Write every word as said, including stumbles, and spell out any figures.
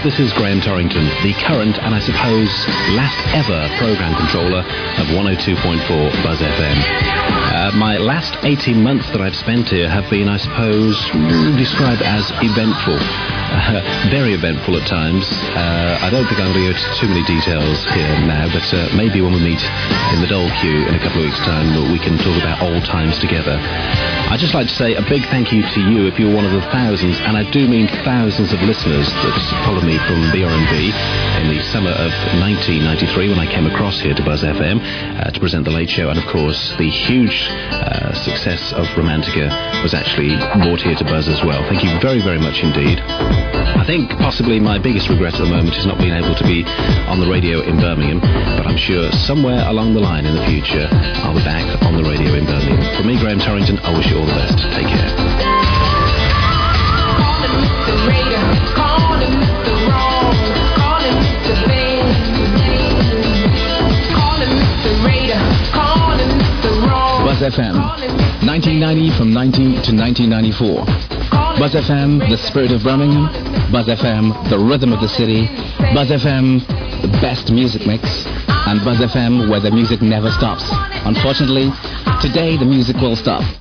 this is Graham Torrington, the current and I suppose last ever programme controller of one oh two point four Buzz F M. Uh, my last eighteen months that I've spent here have been, I suppose, described as eventful. Uh, very eventful at times. Uh, I don't think I'm going to go into too many details here now, but uh, maybe when we meet in the Dole Queue in a couple of weeks' time, we can talk about old times together. I'd just like to say a big thank you to you if you're one of the thousands, and I do mean thousands of listeners that followed me from B R N B in the summer of nineteen ninety-three when I came across here to Buzz F M uh, to present The Late Show, and of course the huge uh, success of Romantica was actually brought here to Buzz as well. Thank you very, very much indeed. I think possibly my biggest regret at the moment is not being able to be on the radio in Birmingham, but I'm sure somewhere along the line in the future I'll be back on the radio in Birmingham. From me, Graham Torrington, I wish you all the best. Take care. Calling Mister Raider, calling Mister Wrong, calling Mister Bang, calling Mister Raider, calling Mister Wrong. Buzz F M, nineteen ninety from nineteen to nineteen ninety-four. Buzz F M, the spirit of Birmingham. Buzz F M, the rhythm of the city. Buzz F M, the best music mix. And Buzz F M, where the music never stops. Unfortunately, today the music will stop.